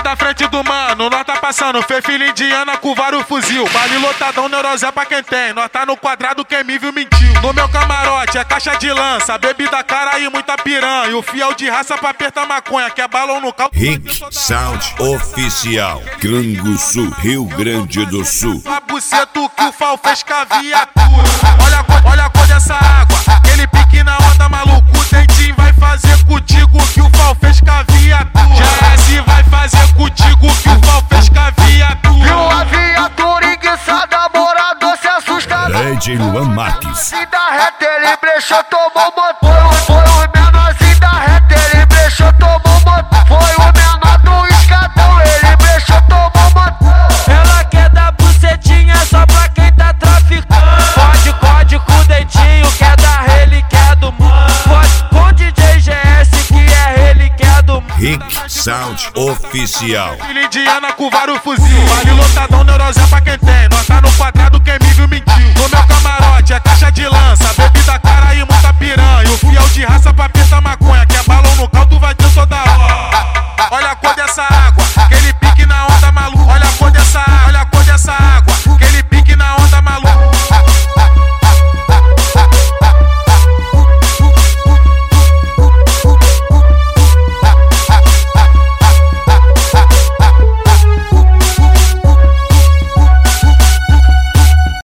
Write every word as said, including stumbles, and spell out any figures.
da frente do mano, nós tá passando. Fê filha indiana com vários fuzil. Vale lotadão, neurosé pra quem tem. Nós tá no quadrado, quem me viu mentiu. No meu camarote é caixa de lança, bebida cara e muita piranha. O fiel de raça pra apertar maconha, que é balão no cal. Rick Sound Oficial, Canguçu, Rio Grande do Sul. A buceto que o Fal fez com a viatura. Olha a cor, olha a cor dessa água, aquele pique na onda, maluco. O dentinho vai fazer contigo que o Fal fez com a viatura. Já esse vai fazer contigo que o Fal fez com a viatura. Viu a viatura enguiçada, morador se assusta. D J Luan Marques. E da reta ele brechou, tomou motor. Foi o menorzinho da reta, ele brechou, tomou motor. Foi o menor do escadão, ele brechou, tomou motor. Ela quer dar bucetinha só pra quem tá traficando. Pode, pode com o dentinho, quer dar relíquia do mundo. Pode com D J G S que é relíquia do mundo. Rick Sound Oficial. Filha indiana com vários fuzil. Vale lotadão, neurosé pra quem tem. Nós tá no quadrado, quem me viu mentiu. No meu camarote é caixa de